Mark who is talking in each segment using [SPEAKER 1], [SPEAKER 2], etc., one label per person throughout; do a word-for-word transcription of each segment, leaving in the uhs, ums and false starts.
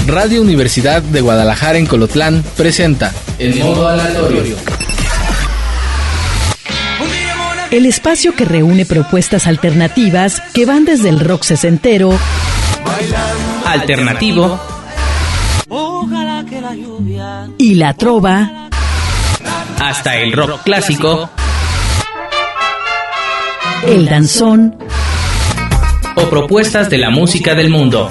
[SPEAKER 1] Radio Universidad de Guadalajara en Colotlán presenta El Modo Aleatorio.
[SPEAKER 2] El espacio que reúne propuestas alternativas que van desde el rock sesentero,
[SPEAKER 3] alternativo
[SPEAKER 2] y la trova,
[SPEAKER 3] hasta el rock clásico,
[SPEAKER 2] el danzón
[SPEAKER 3] o propuestas de la música del mundo.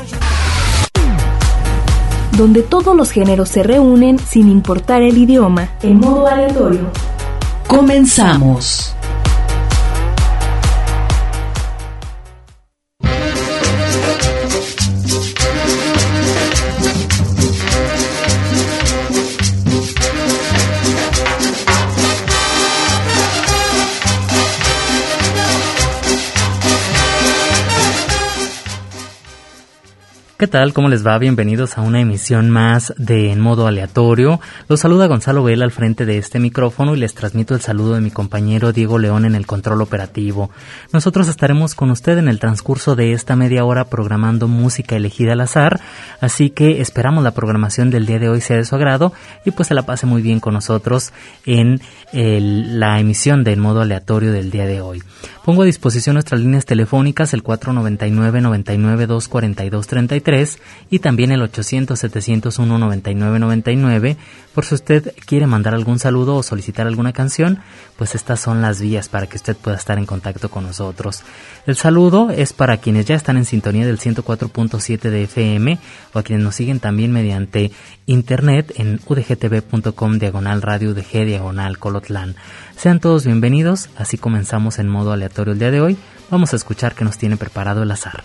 [SPEAKER 4] Donde todos los géneros se reúnen sin importar el idioma, en modo aleatorio.
[SPEAKER 2] Comenzamos.
[SPEAKER 5] ¿Qué tal? ¿Cómo les va? Bienvenidos a una emisión más de En Modo Aleatorio. Los saluda Gonzalo Vela al frente de este micrófono y les transmito el saludo de mi compañero Diego León en el control operativo. Nosotros estaremos con usted en el transcurso de esta media hora programando música elegida al azar, así que esperamos la programación del día de hoy sea de su agrado y pues se la pase muy bien con nosotros en el, la emisión de En Modo Aleatorio del día de hoy. Pongo a disposición nuestras líneas telefónicas el cuatro noventa y nueve, noventa y nueve, doscientos cuarenta y dos, treinta y tres y también el ochocientos, setecientos uno, noventa y nueve, noventa y nueve. Por si usted quiere mandar algún saludo o solicitar alguna canción, pues estas son las vías para que usted pueda estar en contacto con nosotros. El saludo es para quienes ya están en sintonía del ciento cuatro punto siete de F M o a quienes nos siguen también mediante internet en udgtv.com diagonal radio udg diagonal Colotlán. Sean todos bienvenidos, así comenzamos en modo aleatorio el día de hoy. Vamos a escuchar qué nos tiene preparado el azar.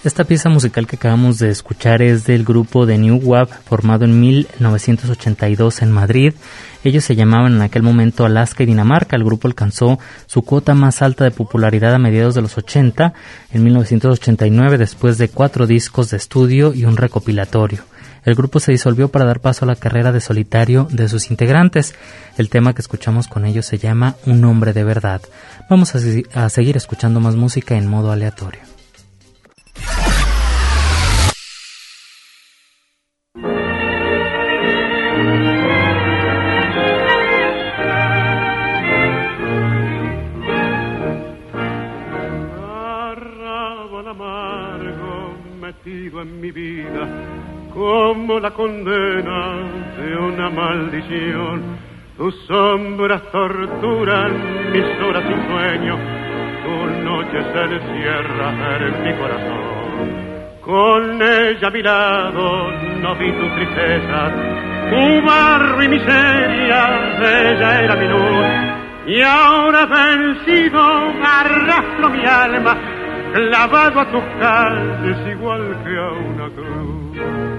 [SPEAKER 5] Esta pieza musical que acabamos de escuchar es del grupo de New Wave, formado en mil novecientos ochenta y dos en Madrid. Ellos se llamaban en aquel momento Alaska y Dinamarca. El grupo alcanzó su cuota más alta de popularidad a mediados de los ochenta, en mil novecientos ochenta y nueve, después de cuatro discos de estudio y un recopilatorio. El grupo se disolvió para dar paso a la carrera de solitario de sus integrantes. El tema que escuchamos con ellos se llama Un hombre de verdad. Vamos a, a seguir escuchando más música en modo aleatorio.
[SPEAKER 6] En mi vida como la condena de una maldición, tus sombras torturan mis horas sin sueño, tu noche se encierra en mi corazón. Con ella a mi lado no vi tu tristeza, tu barro y miseria, ella era mi luz, y ahora vencido arrastro mi alma clavado a tus calles igual que a una cruz.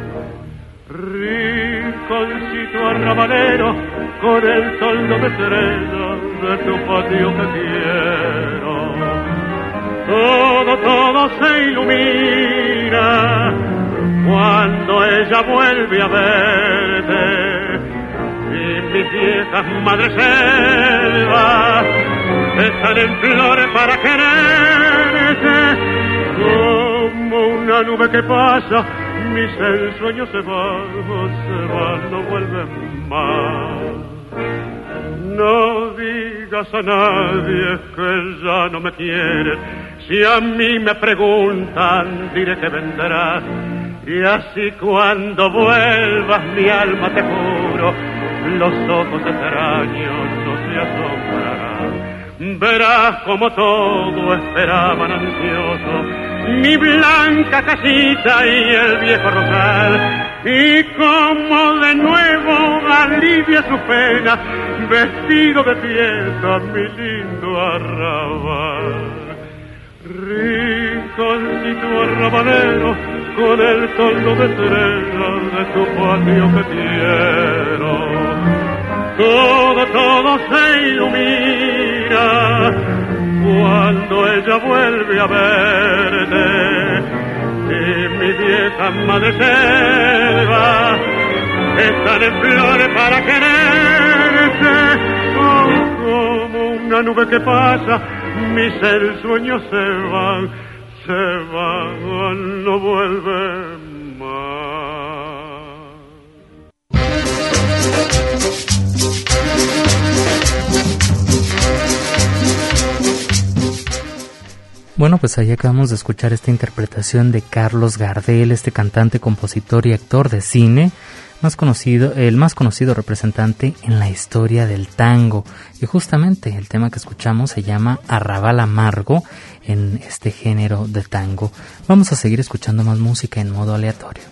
[SPEAKER 6] Rinconcito arrabalero con el toldo de estrellas de tu patio que quiero, todo, todo se ilumina cuando ella vuelve a verte, y mis viejas madres selvas están en flores para quererte. Como una nube que pasa, mis ensueños se van, se van, no vuelven más. No digas a nadie que ya no me quieres, si a mí me preguntan diré que vendrás, y así cuando vuelvas mi alma te juro, los ojos extraños no se asombrarán. Verás como todo esperaban ansioso, mi blanca casita y el viejo rosal, y como de nuevo alivia su pena, vestido de fiesta mi lindo arrabal. Rinconcito arrabalero con el toldo de estrellas de tu patio que quiero, todo, todo se ilumina cuando ella vuelve a verte, y mi vieja madre selva están en flores para quererte. Oh, como una nube que pasa, mis ensueños se van, se van, no vuelven más.
[SPEAKER 5] Bueno, pues ahí acabamos de escuchar esta interpretación de Carlos Gardel, este cantante, compositor y actor de cine, más conocido, el más conocido representante en la historia del tango. Y justamente el tema que escuchamos se llama Arrabal Amargo en este género de tango. Vamos a seguir escuchando más música en modo aleatorio.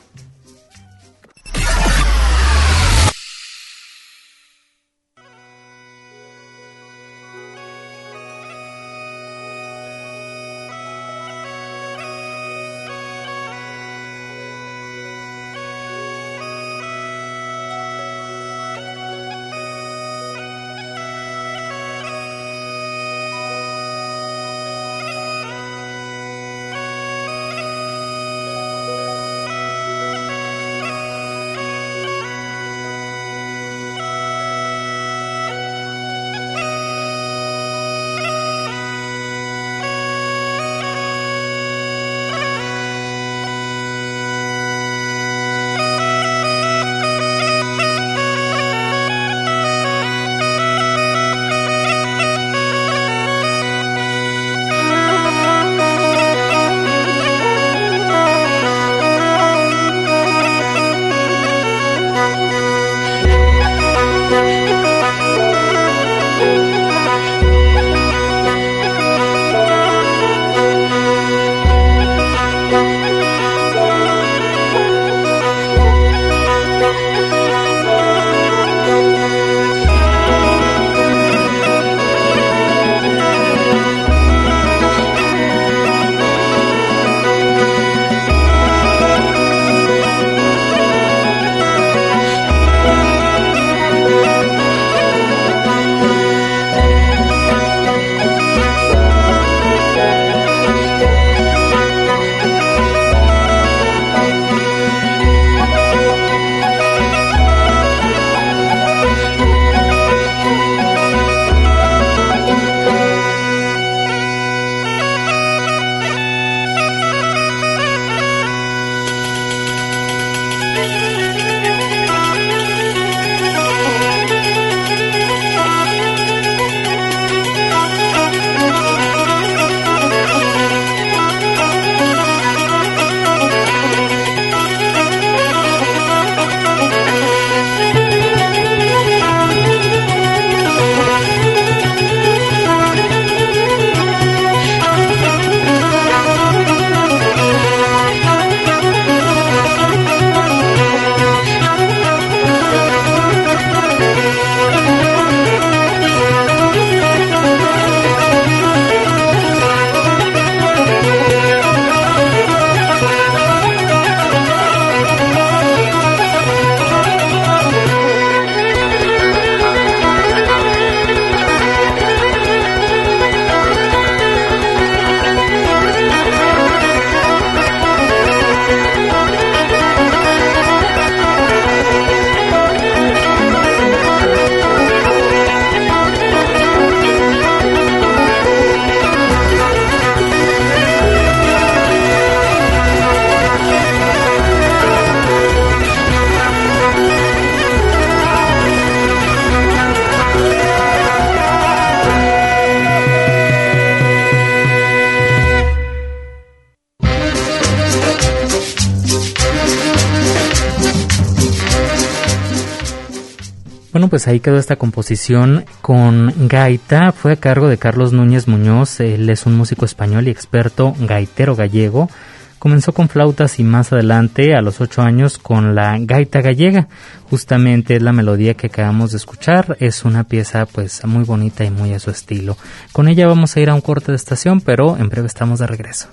[SPEAKER 5] Bueno, pues ahí quedó esta composición con gaita. Fue a cargo de Carlos Núñez Muñoz. Él es un músico español y experto gaitero gallego. Comenzó con flautas y más adelante, a los ocho años, con la gaita gallega. Justamente es la melodía que acabamos de escuchar. Es una pieza pues muy bonita y muy a su estilo. Con ella vamos a ir a un corte de estación, pero en breve estamos de regreso.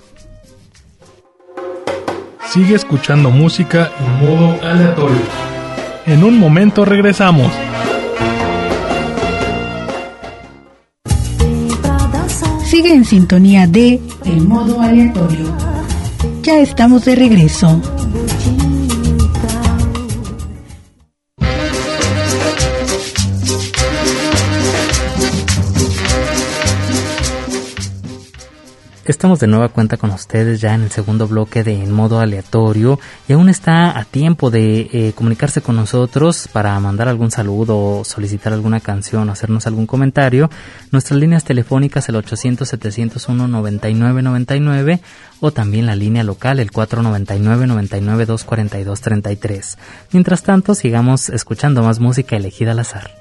[SPEAKER 7] Sigue escuchando música en modo aleatorio. En un momento regresamos.
[SPEAKER 2] Sigue en sintonía de El Modo Aleatorio. Ya estamos de regreso.
[SPEAKER 5] Estamos de nueva cuenta con ustedes ya en el segundo bloque de En Modo Aleatorio y aún está a tiempo de eh, comunicarse con nosotros para mandar algún saludo, solicitar alguna canción o hacernos algún comentario. Nuestras líneas telefónicas el ochocientos, setecientos uno, noventa y nueve noventa y nueve o también la línea local el cuatro noventa y nueve, noventa y nueve, doscientos cuarenta y dos, treinta y tres. Mientras tanto, sigamos escuchando más música elegida al azar.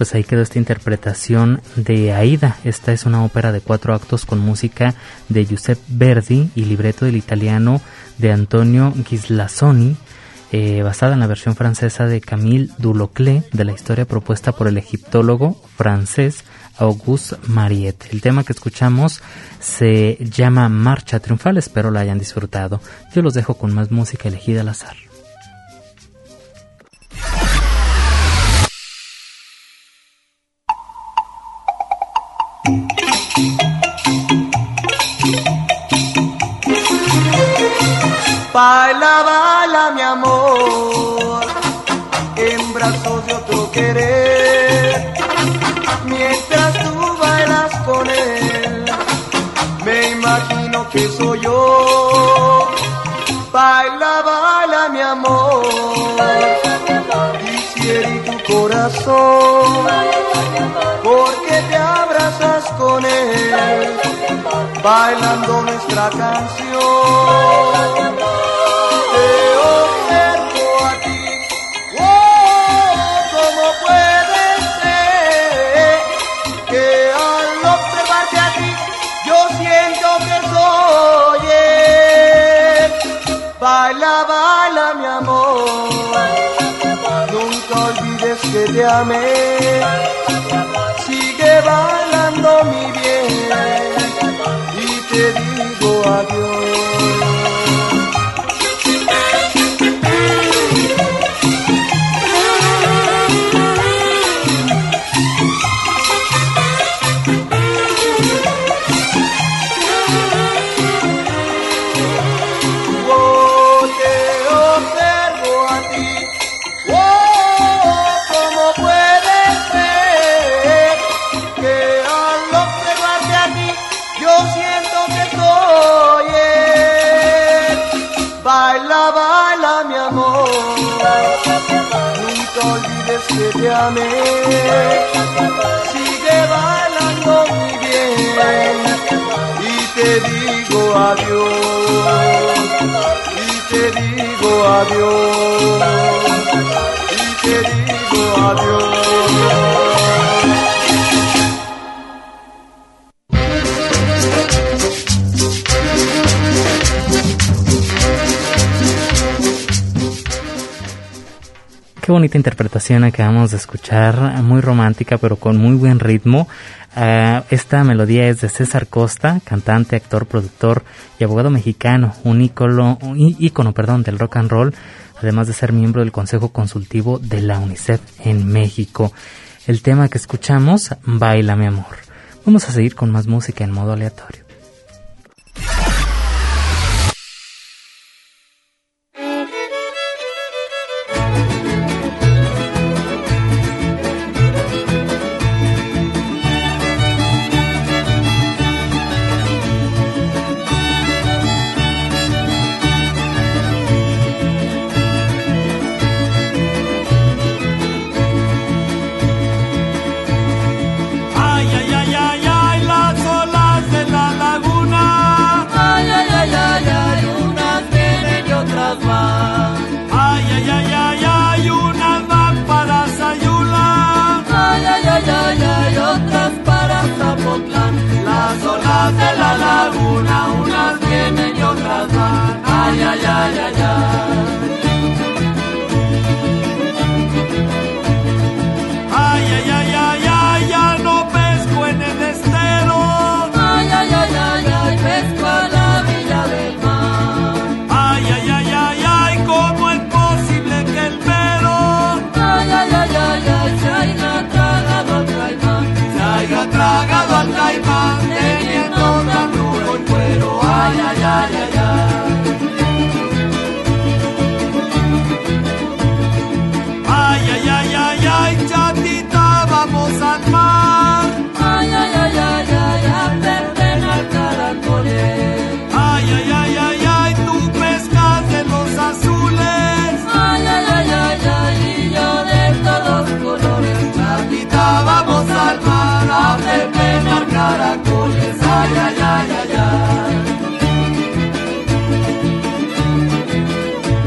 [SPEAKER 5] pues ahí quedó esta interpretación de Aida. Esta es una ópera de cuatro actos con música de Giuseppe Verdi y libreto del italiano de Antonio Ghislazzoni, eh, basada en la versión francesa de Camille Duloclet de la historia propuesta por el egiptólogo francés Auguste Mariette. El tema que escuchamos se llama Marcha Triunfal, espero la hayan disfrutado. Yo los dejo con más música elegida al azar.
[SPEAKER 8] Baila, baila mi amor, en brazos de otro querer, mientras tú bailas con él, me imagino que soy yo. Baila, baila mi amor, y si herí tu corazón, porque te abrazas con él, bailando nuestra canción. Te observo a ti, oh, ¿cómo puede ser que al observarte a ti yo siento que soy él? Baila, baila mi amor, nunca olvides que te amé, sigue bailando mi bien y te digo adiós. Que te amé, sigue bailando mi bien y te digo adiós, y te digo adiós, y te digo adiós.
[SPEAKER 5] Qué bonita interpretación acabamos de escuchar, muy romántica pero con muy buen ritmo. Uh, esta melodía es de César Costa, cantante, actor, productor y abogado mexicano, un ícono, un ícono perdón, del rock and roll, además de ser miembro del Consejo Consultivo de la UNICEF en México. El tema que escuchamos, Baila mi amor. Vamos a seguir con más música en modo aleatorio.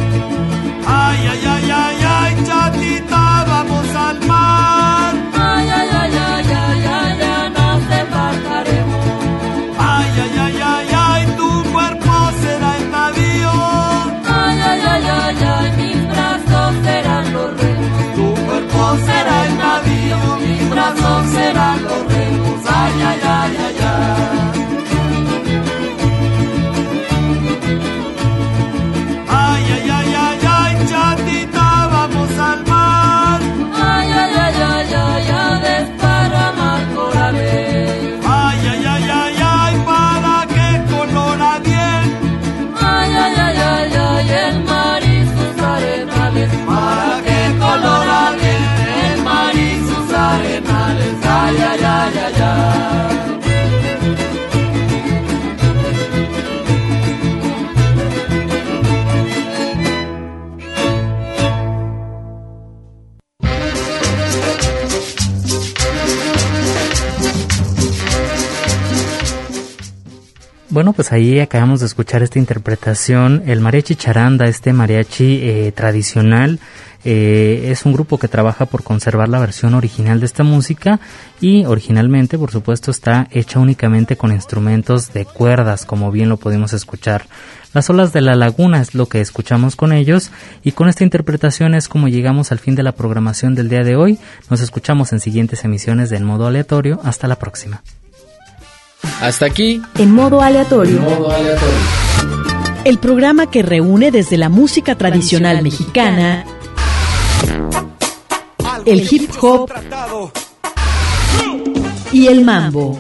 [SPEAKER 9] Ay, ay, ay, ay, ay, chatita, vamos al mar. Ay,
[SPEAKER 5] Bueno, pues ahí acabamos de escuchar esta interpretación, el mariachi charanda, este mariachi eh, tradicional. Eh, es un grupo que trabaja por conservar la versión original de esta música y originalmente, por supuesto, está hecha únicamente con instrumentos de cuerdas, como bien lo pudimos escuchar. Las olas de la laguna es lo que escuchamos con ellos, y con esta interpretación es como llegamos al fin de la programación del día de hoy. Nos escuchamos en siguientes emisiones de En Modo Aleatorio. Hasta la próxima.
[SPEAKER 1] Hasta aquí,
[SPEAKER 4] En Modo Aleatorio.
[SPEAKER 1] En Modo Aleatorio.
[SPEAKER 2] El programa que reúne desde la música tradicional mexicana, el hip hop y el mambo,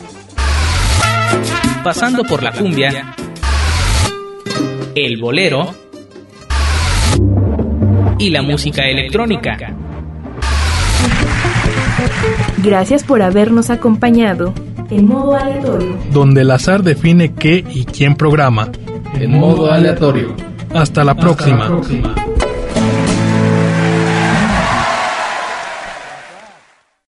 [SPEAKER 3] Pasando por la cumbia, el bolero y la música electrónica.
[SPEAKER 4] Gracias por habernos acompañado. En Modo Aleatorio.
[SPEAKER 7] donde el azar define qué y quién programa.
[SPEAKER 1] En Modo Aleatorio.
[SPEAKER 7] Hasta la próxima.
[SPEAKER 1] Hasta la próxima.